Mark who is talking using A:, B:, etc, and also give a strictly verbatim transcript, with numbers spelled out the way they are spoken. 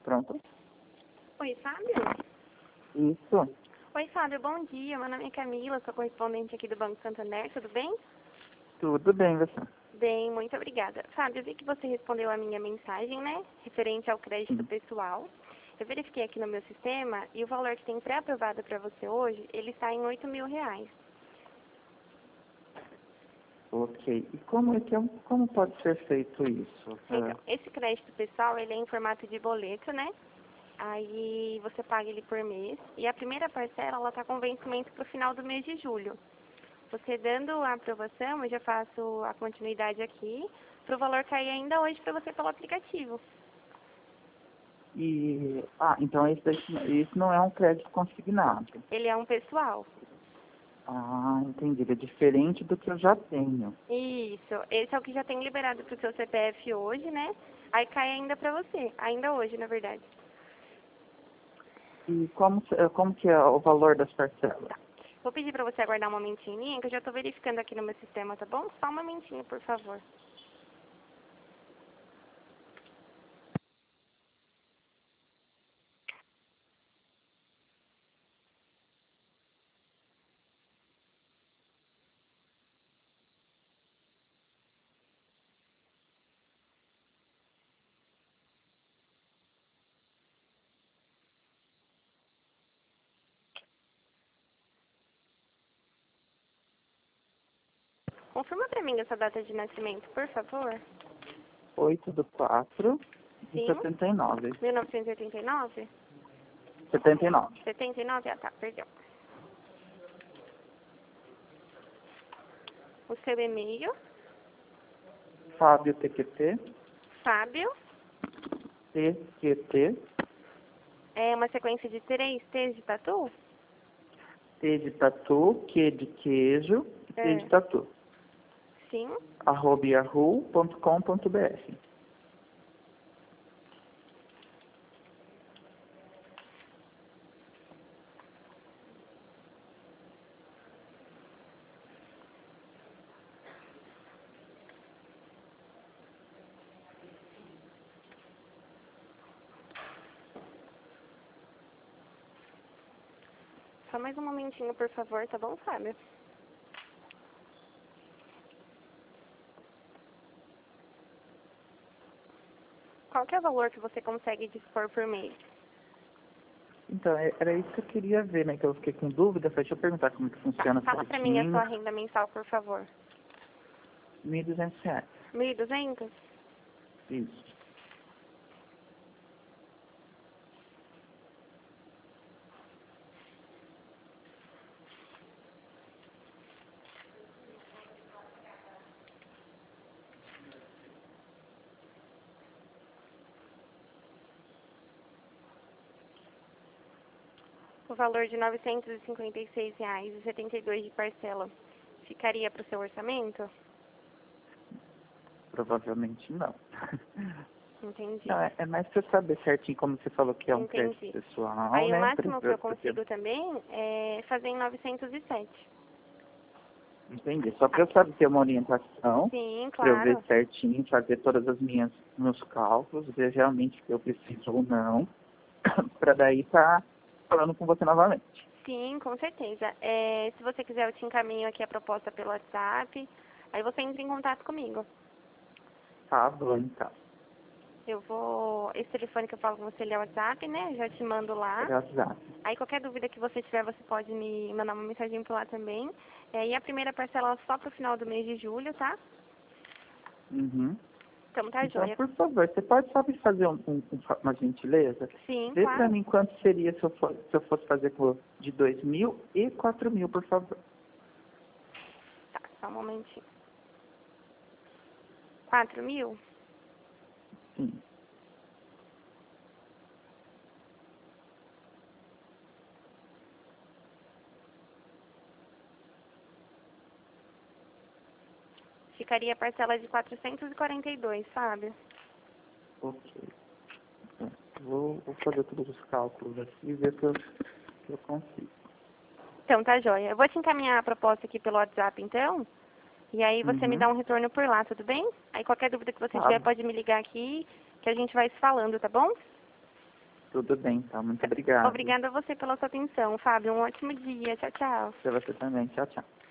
A: Pronto?
B: Oi, Fábio?
A: Isso.
B: Oi, Fábio, bom dia. Meu nome é Camila, sou correspondente aqui do Banco Santander, tudo bem?
A: Tudo bem, você?
B: Bem, muito obrigada. Fábio, eu vi que você respondeu a minha mensagem, né? Referente ao crédito
A: Sim.
B: pessoal. Eu verifiquei aqui no meu sistema e o valor que tem pré-aprovado para você hoje, ele está em oito mil reais.
A: Ok. E como é que é, como pode ser feito isso?
B: Então, esse crédito pessoal, ele é em formato de boleto, né? Aí você paga ele por mês. E a primeira parcela, ela está com vencimento para o final do mês de julho. Você dando a aprovação, eu já faço a continuidade aqui, para o valor cair ainda hoje para você pelo aplicativo.
A: E, ah, então esse, daí- isso não é um crédito consignado.
B: Ele é um pessoal.
A: Ah, entendi. Ele é diferente do que eu já tenho.
B: Isso. Esse é o que já tem liberado para o seu C P F hoje, né? Aí cai ainda para você. Ainda hoje, na verdade.
A: E como, que- como que é o valor das parcelas?
B: Tá. Vou pedir para você aguardar um momentinho, em linha, que eu já estou verificando aqui no meu sistema, tá bom? Só um momentinho, por favor. Confirma para mim essa data de nascimento, por favor.
A: oito do quatro de
B: Sim.
A: setenta e nove.
B: mil novecentos e oitenta e nove?
A: setenta e nove.
B: setenta e nove? Ah, tá, perdão. O seu e-mail,
A: Fábio T Q T.
B: Fábio,
A: T Q T.
B: é uma sequência de três T's de tatu?
A: T de tatu, Q de queijo e T
B: É.
A: de tatu.
B: Sim.
A: arroba yahoo ponto com ponto br.
B: Só mais um momentinho, por favor, tá bom, Fábio? Qual que é o valor que você consegue dispor por mês?
A: Então, é- era isso que eu queria ver, né? Que eu fiquei com dúvida. Falei, deixa eu perguntar como que
B: Tá,
A: funciona
B: fala pra mim a
A: certinho.
B: sua renda mensal, por favor.
A: mil e duzentos reais.
B: mil e duzentos?
A: Isso.
B: O valor de novecentos e cinquenta e seis reais e setenta e dois de parcela ficaria para o seu orçamento?
A: Provavelmente não.
B: Entendi.
A: Não, é, é mais pra eu saber certinho como você falou que é um crédito
B: Entendi.
A: pessoal,
B: Aí o
A: né?
B: máximo que eu
A: Pra- pra-
B: consigo também é fazer em novecentos e sete.
A: Entendi. Só para eu saber ter uma orientação,
B: Sim,
A: para eu ver
B: claro.
A: certinho, fazer todas as minhas meus cálculos, ver realmente o que eu preciso ou não, para daí estar falando com você novamente.
B: Sim, com certeza. É, se você quiser, eu te encaminho aqui a proposta pelo WhatsApp. Aí você entra em contato comigo.
A: Tá bom, então.
B: Eu vou... Esse telefone que eu falo com você, ele é o WhatsApp, né? Já te mando lá.
A: Graças.
B: Aí qualquer dúvida que você tiver, você pode me mandar uma mensagem por lá também. É, e a primeira parcela só pro final do mês de julho, tá?
A: Uhum.
B: Então tá,
A: Então,
B: joia.
A: por favor, você pode só me fazer um, um- um- uma gentileza?
B: Sim,
A: Vê para
B: claro.
A: mim quanto seria se eu, for, se eu fosse fazer por de dois mil e quatro mil, por favor.
B: Tá, só um momentinho. Quatro mil?
A: Sim.
B: Ficaria a parcela de quatrocentos e quarenta e dois, sabe?
A: Ok. Então, Vou, vou fazer todos os cálculos aqui e ver se eu, se eu consigo.
B: Então tá, joia. Eu vou te encaminhar a proposta aqui pelo WhatsApp, então. E aí você me
A: Uhum.
B: dá um retorno por lá, tudo bem? Aí qualquer dúvida que você
A: Tá
B: tiver,
A: bom.
B: pode me ligar aqui, que a gente vai se falando, tá bom?
A: Tudo bem, então. Muito obrigado.
B: Obrigada a você pela sua atenção, Fábio. Um ótimo dia. Tchau, tchau.
A: Pra você também. Tchau, tchau.